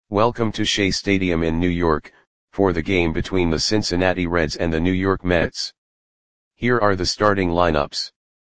Welcome to Shea Stadium in New York, for the game between the Cincinnati Reds and the New York Mets. Here are the starting lineups.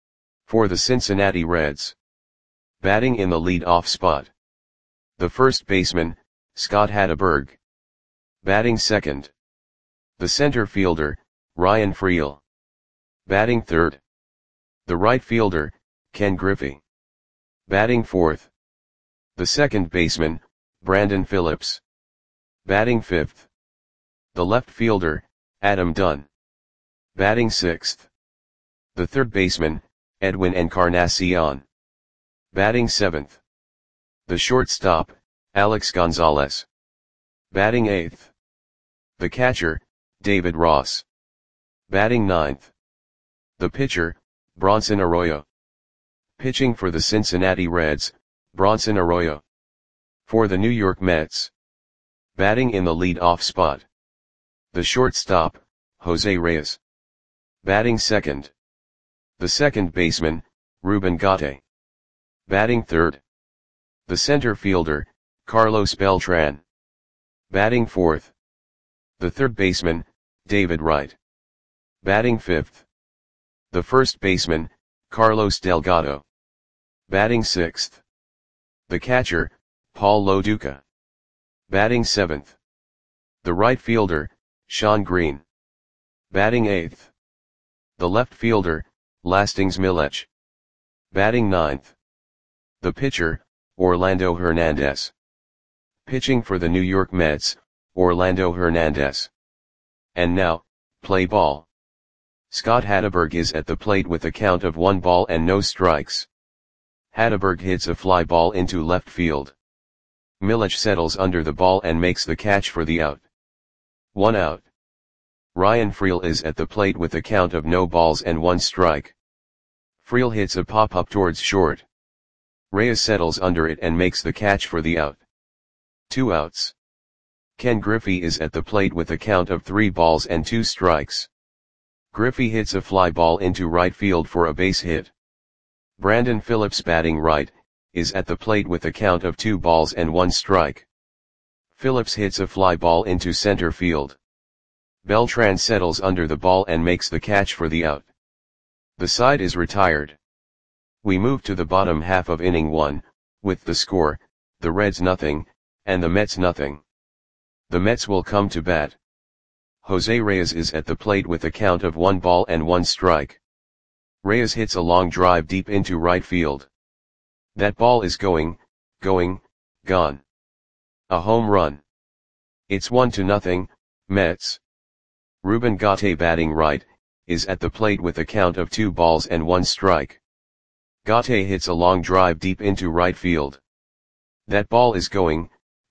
For the Cincinnati Reds. Batting in the lead-off spot. The first baseman, Scott Hatteberg. Batting second. The center fielder, Ryan Freel. Batting third. The right fielder, Ken Griffey. Batting fourth. The second baseman, Brandon Phillips. Batting fifth. The left fielder, Adam Dunn. Batting sixth. The third baseman, Edwin Encarnacion. Batting seventh. The shortstop, Alex Gonzalez. Batting eighth. The catcher, David Ross. Batting ninth. The pitcher, Bronson Arroyo. Pitching for the Cincinnati Reds, Bronson Arroyo. For the New York Mets. Batting in the lead-off spot. The shortstop, Jose Reyes. Batting second. The second baseman, Ruben Gate. Batting third. The center fielder, Carlos Beltran. Batting fourth. The third baseman, David Wright. Batting fifth. The first baseman, Carlos Delgado. Batting sixth. The catcher, Paul Lo Duca. Batting seventh. The right fielder, Sean Green. Batting eighth. The left fielder, Lastings Milech. Batting ninth. The pitcher, Orlando Hernandez. Pitching for the New York Mets, Orlando Hernandez. And now, play ball. Scott Hatteberg is at the plate with a count of 1 ball and no strikes. Hatteberg hits a fly ball into left field. Milech settles under the ball and makes the catch for the out. 1 out. Ryan Freel is at the plate with a count of no balls and 1 strike. Freel hits a pop-up towards short. Reyes settles under it and makes the catch for the out. 2 outs. Ken Griffey is at the plate with a count of 3 balls and 2 strikes. Griffey hits a fly ball into right field for a base hit. Brandon Phillips, batting right, is at the plate with a count of 2 balls and 1 strike. Phillips hits a fly ball into center field. Beltran settles under the ball and makes the catch for the out. The side is retired. We move to the bottom half of inning 1, with the score, the Reds nothing, and the Mets nothing. The Mets will come to bat. Jose Reyes is at the plate with a count of 1 ball and 1 strike. Reyes hits a long drive deep into right field. That ball is gone. A home run. It's 1-0, Mets. Ruben Gate, batting right, is at the plate with a count of 2 balls and 1 strike. Gate hits a long drive deep into right field. That ball is gone.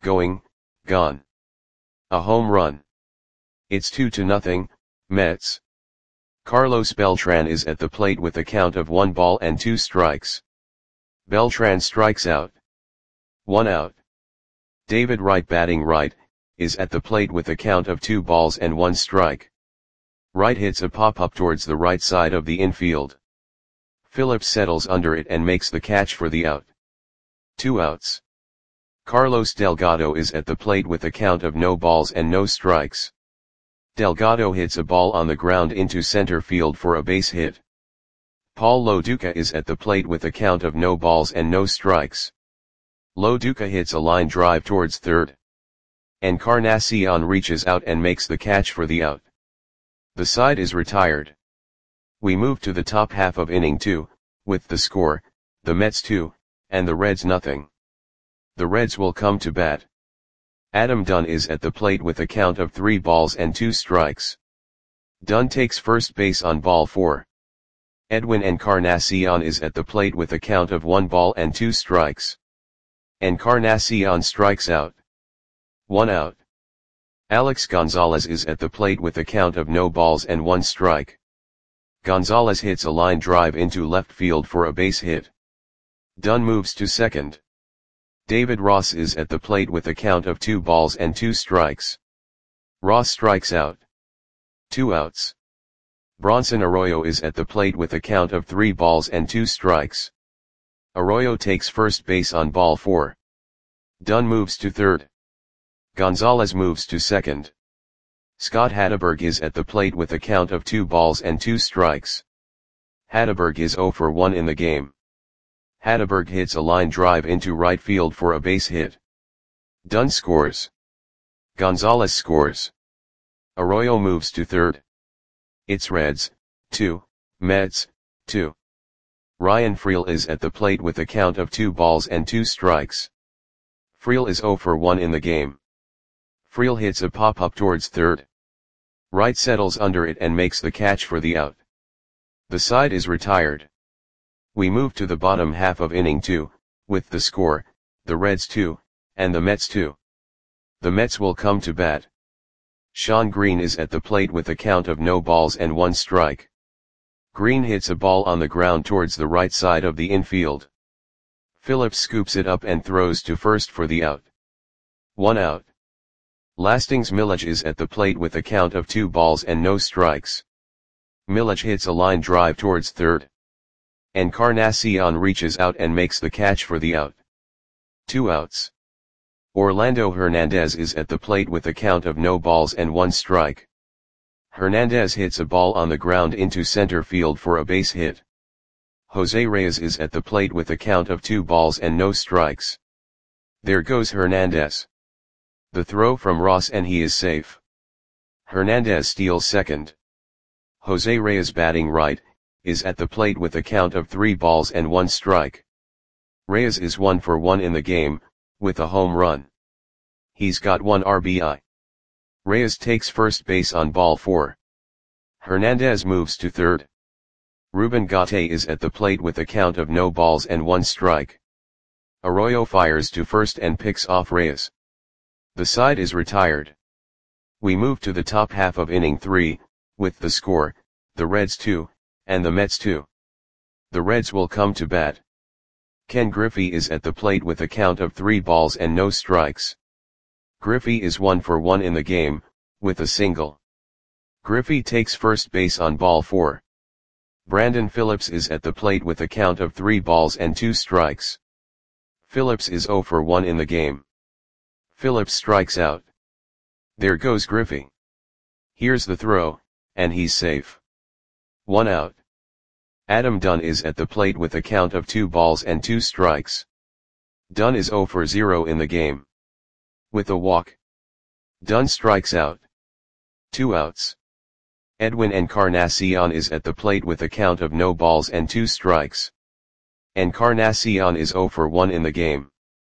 A home run. It's 2-0, Mets. Carlos Beltran is at the plate with a count of 1 ball and 2 strikes. Beltran strikes out. 1 out. David Wright, batting right, is at the plate with a count of 2 balls and 1 strike. Wright hits a pop-up towards the right side of the infield. Phillips settles under it and makes the catch for the out. 2 outs. Carlos Delgado is at the plate with a count of no balls and no strikes. Delgado hits a ball on the ground into center field for a base hit. Paul Lo Duca is at the plate with a count of no balls and no strikes. Lo Duca hits a line drive towards third. Encarnacion reaches out and makes the catch for the out. The side is retired. We move to the top half of inning 2, with the score, the Mets 2, and the Reds nothing. The Reds will come to bat. Adam Dunn is at the plate with a count of 3 balls and 2 strikes. Dunn takes first base on ball 4. Edwin Encarnacion is at the plate with a count of 1 ball and 2 strikes. Encarnacion strikes out. 1 out. Alex Gonzalez is at the plate with a count of no balls and 1 strike. Gonzalez hits a line drive into left field for a base hit. Dunn moves to second. David Ross is at the plate with a count of 2 balls and 2 strikes. Ross strikes out. 2 outs. Bronson Arroyo is at the plate with a count of 3 balls and 2 strikes. Arroyo takes first base on ball 4. Dunn moves to third. Gonzalez moves to second. Scott Hatteberg is at the plate with a count of 2 balls and 2 strikes. Hatteberg is 0 for 1 in the game. Hatteberg hits a line drive into right field for a base hit. Dunn scores. Gonzalez scores. Arroyo moves to third. It's Reds, 2, Mets, 2. Ryan Freel is at the plate with a count of 2 balls and 2 strikes. Freel is 0 for 1 in the game. Freel hits a pop-up towards third. Wright settles under it and makes the catch for the out. The side is retired. We move to the bottom half of inning 2, with the score, the Reds 2, and the Mets 2. The Mets will come to bat. Sean Green is at the plate with a count of no balls and 1 strike. Green hits a ball on the ground towards the right side of the infield. Phillips scoops it up and throws to first for the out. 1 out. Lastings Milledge is at the plate with a count of 2 balls and no strikes. Milledge hits a line drive towards third. Encarnacion reaches out and makes the catch for the out. 2 outs. Orlando Hernandez is at the plate with a count of no balls and 1 strike. Hernandez hits a ball on the ground into center field for a base hit. Jose Reyes is at the plate with a count of 2 balls and no strikes. There goes Hernandez. The throw from Ross and he is safe. Hernandez steals second. Jose Reyes, batting right, is at the plate with a count of 3 balls and 1 strike. Reyes is 1 for 1 in the game, with a home run. He's got 1 RBI. Reyes takes first base on ball 4. Hernandez moves to third. Ruben Gate is at the plate with a count of no balls and 1 strike. Arroyo fires to first and picks off Reyes. The side is retired. We move to the top half of inning 3, with the score, the Reds 2, and the Mets 2. The Reds will come to bat. Ken Griffey is at the plate with a count of 3 balls and no strikes. Griffey is 1 for 1 in the game, with a single. Griffey takes first base on ball 4. Brandon Phillips is at the plate with a count of 3 balls and 2 strikes. Phillips is 0 for 1 in the game. Phillips strikes out. There goes Griffey. Here's the throw, and he's safe. 1 out. Adam Dunn is at the plate with a count of 2 balls and 2 strikes. Dunn is 0 for 0 in the game. With a walk. Dunn strikes out. 2 outs. Edwin Encarnacion is at the plate with a count of no balls and 2 strikes. Encarnacion is 0 for 1 in the game.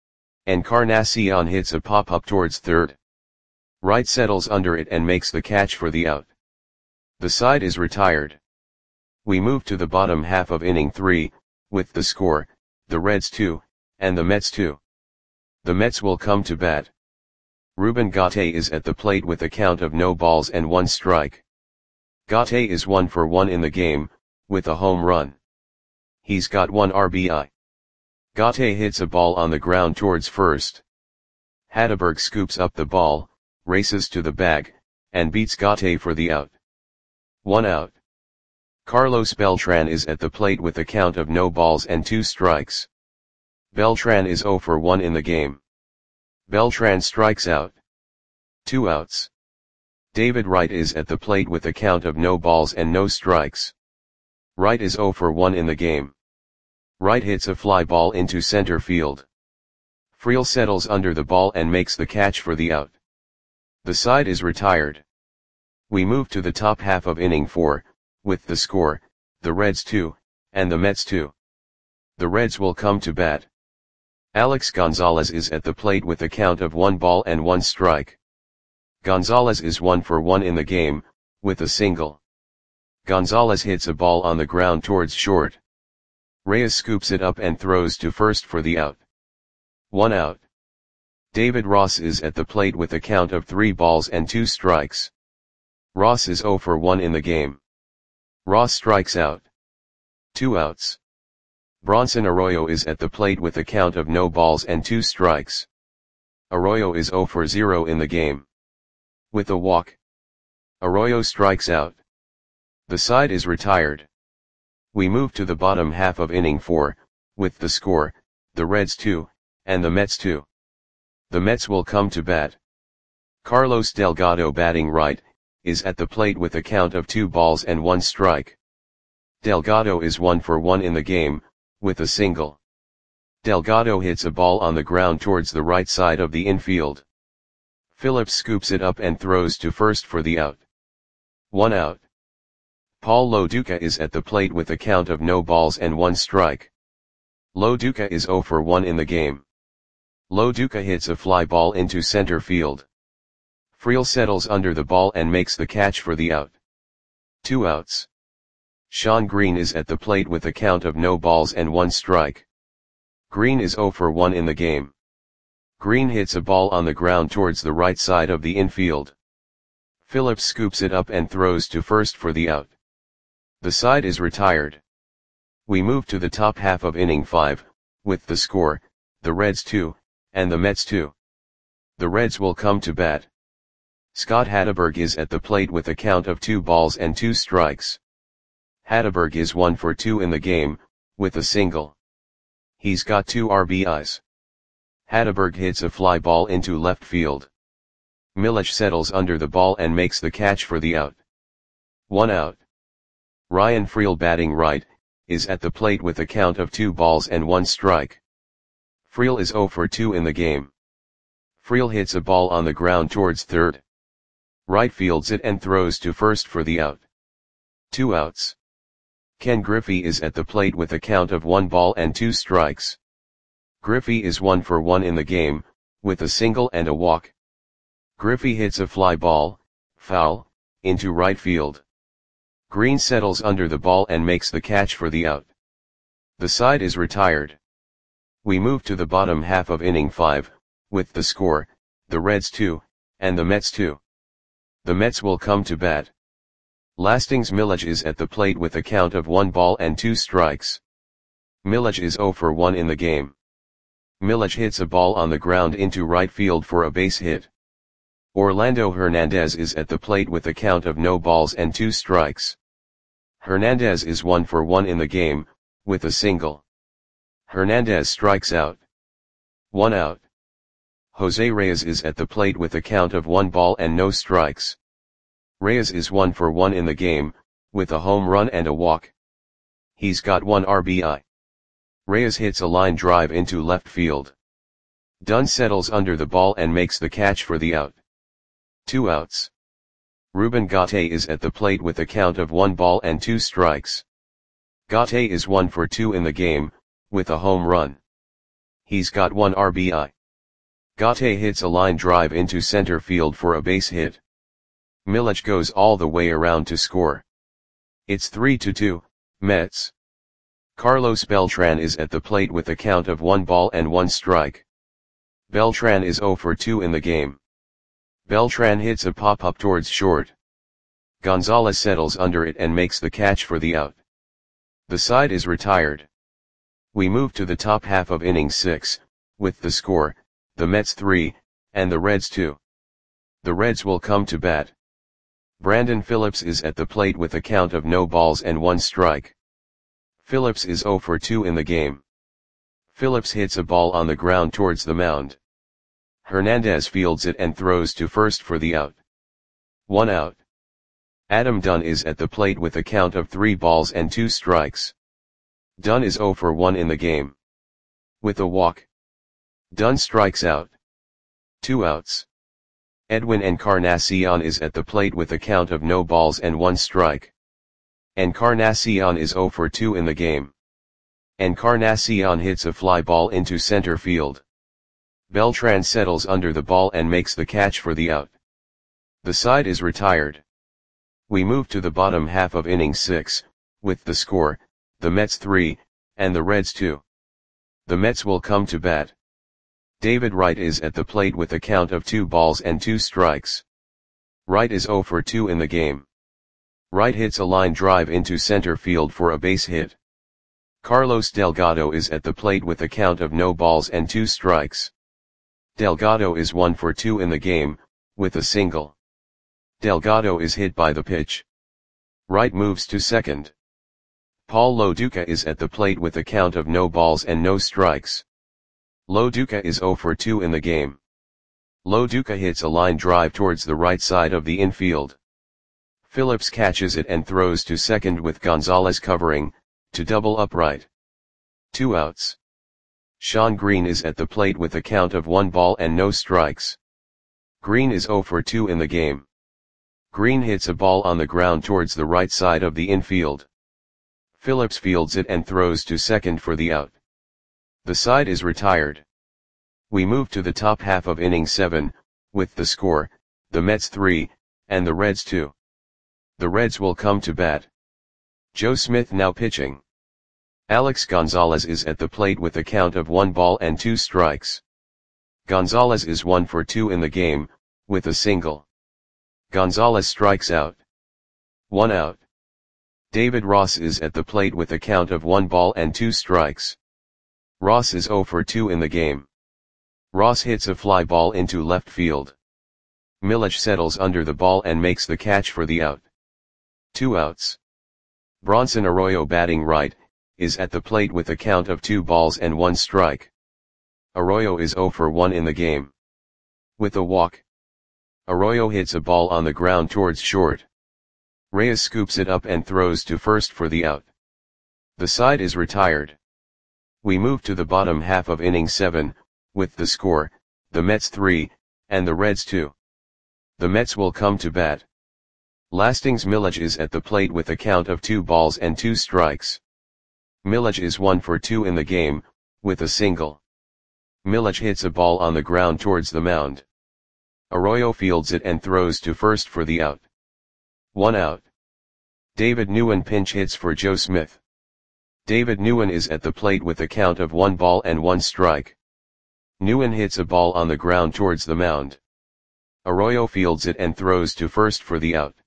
Encarnacion hits a pop-up towards third. Wright settles under it and makes the catch for the out. The side is retired. We move to the bottom half of inning 3, with the score, the Reds 2, and the Mets 2. The Mets will come to bat. Ruben Gate is at the plate with a count of no balls and 1 strike. Gate is 1 for 1 in the game, with a home run. He's got 1 RBI. Gate hits a ball on the ground towards first. Hatteberg scoops up the ball, races to the bag, and beats Gate for the out. 1 out. Carlos Beltran is at the plate with a count of no balls and 2 strikes. Beltran is 0 for 1 in the game. Beltran strikes out. 2 outs. David Wright is at the plate with a count of no balls and no strikes. Wright is 0 for 1 in the game. Wright hits a fly ball into center field. Freel settles under the ball and makes the catch for the out. The side is retired. We move to the top half of inning 4, with the score, the Reds 2, and the Mets 2. The Reds will come to bat. Alex Gonzalez is at the plate with a count of 1 ball and 1 strike. Gonzalez is 1 for 1 in the game, with a single. Gonzalez hits a ball on the ground towards short. Reyes scoops it up and throws to first for the out. 1 out. David Ross is at the plate with a count of 3 balls and 2 strikes. Ross is 0 for 1 in the game. Ross strikes out. 2 outs. Bronson Arroyo is at the plate with a count of no balls and 2 strikes. Arroyo is 0 for 0 in the game. With a walk. Arroyo strikes out. The side is retired. We move to the bottom half of inning 4, with the score, the Reds 2, and the Mets 2. The Mets will come to bat. Carlos Delgado batting right, is at the plate with a count of 2 balls and 1 strike. Delgado is 1 for 1 in the game, with a single. Delgado hits a ball on the ground towards the right side of the infield. Phillips scoops it up and throws to first for the out. 1 out. Paul Loduca is at the plate with a count of no balls and 1 strike. Loduca is 0 for 1 in the game. Loduca hits a fly ball into center field. Friel settles under the ball and makes the catch for the out. 2 outs. Shawn Green is at the plate with a count of no balls and 1 strike. Green is 0 for 1 in the game. Green hits a ball on the ground towards the right side of the infield. Phillips scoops it up and throws to first for the out. The side is retired. We move to the top half of inning 5, with the score, the Reds 2, and the Mets 2. The Reds will come to bat. Scott Hatteberg is at the plate with a count of 2 balls and 2 strikes. Hatteberg is 1 for 2 in the game, with a single. He's got 2 RBIs. Hatteberg hits a fly ball into left field. Millich settles under the ball and makes the catch for the out. 1 out. Ryan Friel batting right, is at the plate with a count of 2 balls and 1 strike. Friel is 0 for 2 in the game. Friel hits a ball on the ground towards third. Right fields it and throws to first for the out. 2 outs. Ken Griffey is at the plate with a count of 1 ball and 2 strikes. Griffey is 1 for 1 in the game, with a single and a walk. Griffey hits a fly ball, foul, into right field. Green settles under the ball and makes the catch for the out. The side is retired. We move to the bottom half of inning 5, with the score, the Reds 2, and the Mets 2. The Mets will come to bat. Lastings Millich is at the plate with a count of 1 ball and 2 strikes. Millich is 0 for 1 in the game. Millich hits a ball on the ground into right field for a base hit. Orlando Hernandez is at the plate with a count of no balls and 2 strikes. Hernandez is 1 for 1 in the game, with a single. Hernandez strikes out. 1 out. Jose Reyes is at the plate with a count of 1 ball and no strikes. Reyes is 1 for 1 in the game, with a home run and a walk. He's got 1 RBI. Reyes hits a line drive into left field. Dunn settles under the ball and makes the catch for the out. 2 outs. Ruben Gatte is at the plate with a count of 1 ball and 2 strikes. Gatte is 1 for 2 in the game, with a home run. He's got 1 RBI. Gatte hits a line drive into center field for a base hit. Millich goes all the way around to score. It's 3-2, Mets. Carlos Beltran is at the plate with a count of 1 ball and 1 strike. Beltran is 0 for 2 in the game. Beltran hits a pop-up towards short. Gonzalez settles under it and makes the catch for the out. The side is retired. We move to the top half of inning 6, with the score, the Mets 3, and the Reds 2. The Reds will come to bat. Brandon Phillips is at the plate with a count of no balls and 1 strike. Phillips is 0 for 2 in the game. Phillips hits a ball on the ground towards the mound. Hernandez fields it and throws to first for the out. 1 out. Adam Dunn is at the plate with a count of 3 balls and 2 strikes. Dunn is 0 for 1 in the game. With a walk. Dunn strikes out. 2 outs. Edwin Encarnacion is at the plate with a count of no balls and 1 strike. Encarnacion is 0 for 2 in the game. Encarnacion hits a fly ball into center field. Beltran settles under the ball and makes the catch for the out. The side is retired. We move to the bottom half of inning 6, with the score, the Mets 3, and the Reds 2. The Mets will come to bat. David Wright is at the plate with a count of 2 balls and 2 strikes. Wright is 0 for 2 in the game. Wright hits a line drive into center field for a base hit. Carlos Delgado is at the plate with a count of no balls and 2 strikes. Delgado is 1 for 2 in the game, with a single. Delgado is hit by the pitch. Wright moves to second. Paul Loduca is at the plate with a count of no balls and no strikes. Loduca is 0 for 2 in the game. Lo Duca hits a line drive towards the right side of the infield. Phillips catches it and throws to second with Gonzalez covering, to double upright. 2 outs. Shawn Green is at the plate with a count of 1 ball and no strikes. Green is 0 for 2 in the game. Green hits a ball on the ground towards the right side of the infield. Phillips fields it and throws to second for the out. The side is retired. We move to the top half of inning 7, with the score, the Mets 3, and the Reds 2. The Reds will come to bat. Joe Smith now pitching. Alex Gonzalez is at the plate with a count of 1 ball and 2 strikes. Gonzalez is 1 for 2 in the game, with a single. Gonzalez strikes out. 1 out. David Ross is at the plate with a count of 1 ball and 2 strikes. Ross is 0 for 2 in the game. Ross hits a fly ball into left field. Milich settles under the ball and makes the catch for the out. 2 outs. Bronson Arroyo batting right, is at the plate with a count of 2 balls and 1 strike. Arroyo is 0 for 1 in the game. With a walk. Arroyo hits a ball on the ground towards short. Reyes scoops it up and throws to first for the out. The side is retired. We move to the bottom half of inning 7, with the score, the Mets 3, and the Reds 2. The Mets will come to bat. Lastings Milich is at the plate with a count of 2 balls and 2 strikes. Milich is 1 for 2 in the game, with a single. Milich hits a ball on the ground towards the mound. Arroyo fields it and throws to first for the out. 1 out. David Nguyen pinch hits for Joe Smith. David Nguyen is at the plate with a count of 1 ball and 1 strike. Nguyen hits a ball on the ground towards the mound. Arroyo fields it and throws to first for the out.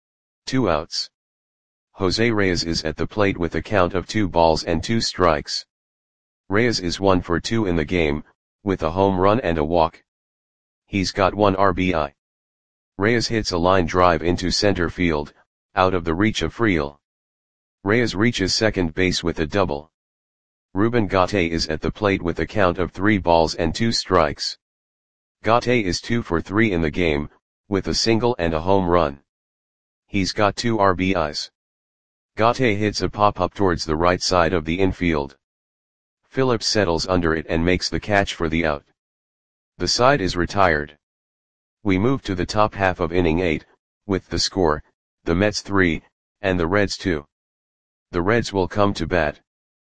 2 outs. Jose Reyes is at the plate with a count of 2 balls and 2 strikes. Reyes is 1 for 2 in the game, with a home run and a walk. He's got 1 RBI. Reyes hits a line drive into center field, out of the reach of Friel. Reyes reaches second base with a double. Ruben Gatte is at the plate with a count of 3 balls and 2 strikes. Gatte is 2 for 3 in the game, with a single and a home run. He's got 2 RBIs. Gatte hits a pop-up towards the right side of the infield. Phillips settles under it and makes the catch for the out. The side is retired. We move to the top half of inning 8, with the score, the Mets 3, and the Reds 2. The Reds will come to bat.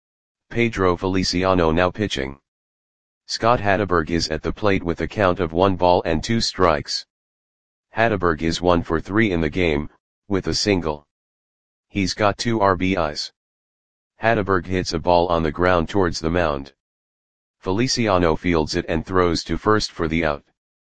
Pedro Feliciano now pitching. Scott Hatteberg is at the plate with a count of 1 ball and 2 strikes. Hatteberg is 1 for 3 in the game, with a single. He's got 2 RBIs. Hatteberg hits a ball on the ground towards the mound. Feliciano fields it and throws to first for the out.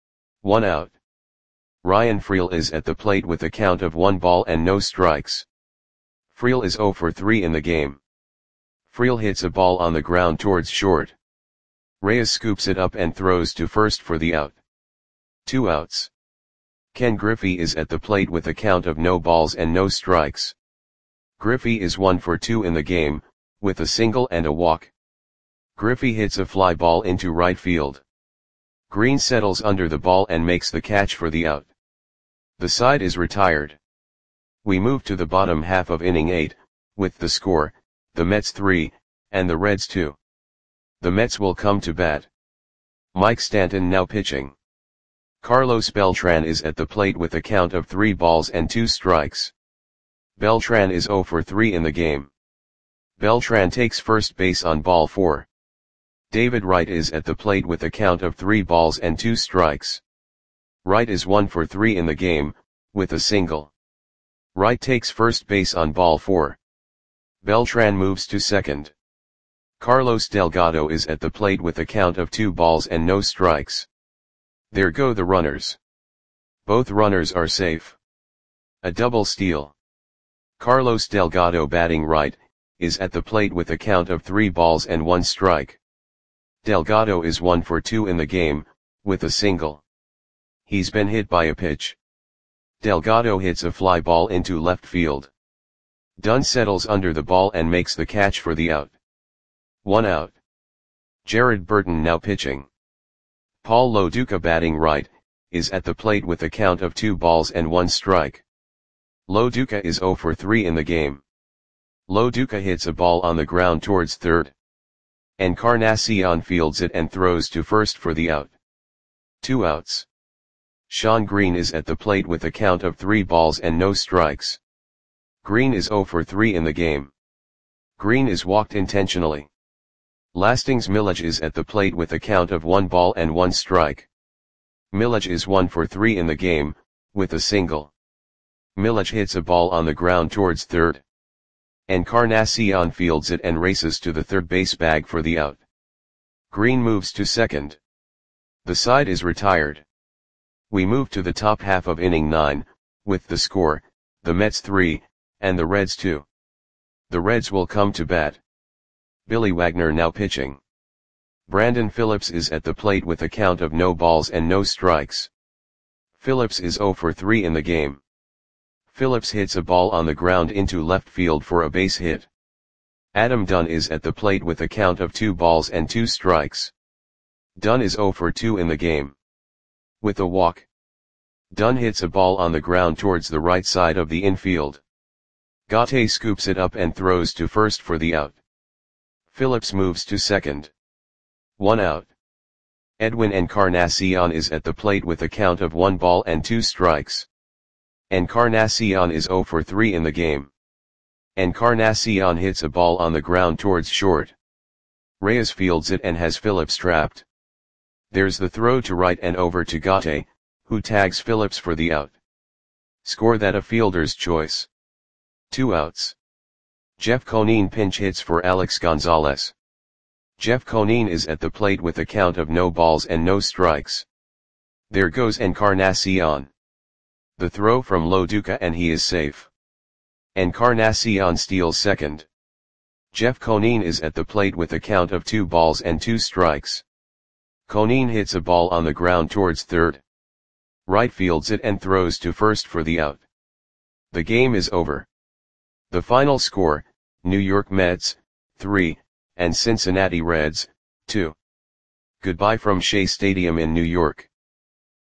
1 out. Ryan Friel is at the plate with a count of 1 ball and no strikes. Friel is 0 for 3 in the game. Friel hits a ball on the ground towards short. Reyes scoops it up and throws to first for the out. 2 outs. Ken Griffey is at the plate with a count of no balls and no strikes. Griffey is 1 for 2 in the game, with a single and a walk. Griffey hits a fly ball into right field. Green settles under the ball and makes the catch for the out. The side is retired. We move to the bottom half of inning 8, with the score, the Mets 3, and the Reds 2. The Mets will come to bat. Mike Stanton now pitching. Carlos Beltran is at the plate with a count of 3 balls and 2 strikes. Beltran is 0 for 3 in the game. Beltran takes first base on ball 4. David Wright is at the plate with a count of 3 balls and 2 strikes. Wright is 1 for 3 in the game, with a single. Wright takes first base on ball 4. Beltran moves to second. Carlos Delgado is at the plate with a count of 2 balls and no strikes. There go the runners. Both runners are safe. A double steal. Carlos Delgado batting right, is at the plate with a count of 3 balls and 1 strike. Delgado is 1 for 2 in the game, with a single. He's been hit by a pitch. Delgado hits a fly ball into left field. Dunn settles under the ball and makes the catch for the out. 1 out. Jared Burton now pitching. Paul Lo Duca batting right, is at the plate with a count of 2 balls and 1 strike. Lo Duca is 0 for 3 in the game. Lo Duca hits a ball on the ground towards third. Encarnacion fields it and throws to first for the out. 2 outs. Shawn Green is at the plate with a count of 3 balls and no strikes. Green is 0 for 3 in the game. Green is walked intentionally. Lastings Milledge is at the plate with a count of 1 ball and 1 strike. Milledge is 1 for 3 in the game, with a single. Milledge hits a ball on the ground towards third. Encarnacion fields it and races to the third base bag for the out. Green moves to second. The side is retired. We move to the top half of inning 9, with the score, the Mets 3, and the Reds 2. The Reds will come to bat. Billy Wagner now pitching. Brandon Phillips is at the plate with a count of no balls and no strikes. Phillips is 0 for 3 in the game. Phillips hits a ball on the ground into left field for a base hit. Adam Dunn is at the plate with a count of 2 balls and 2 strikes. Dunn is 0 for 2 in the game. With a walk. Dunn hits a ball on the ground towards the right side of the infield. Gaute scoops it up and throws to first for the out. Phillips moves to second. 1 out. Edwin Encarnacion is at the plate with a count of 1 ball and 2 strikes. Encarnacion is 0 for 3 in the game. Encarnacion hits a ball on the ground towards short. Reyes fields it and has Phillips trapped. There's the throw to right and over to Gaute, who tags Phillips for the out. Score that a fielder's choice. 2 outs. Jeff Conine pinch hits for Alex Gonzalez. Jeff Conine is at the plate with a count of no balls and no strikes. There goes Encarnacion. The throw from Lo Duca and he is safe. Encarnacion steals second. Jeff Conine is at the plate with a count of 2 balls and 2 strikes. Conine hits a ball on the ground towards third. Right fields it and throws to first for the out. The game is over. The final score, New York Mets, 3, and Cincinnati Reds, 2. Goodbye from Shea Stadium in New York.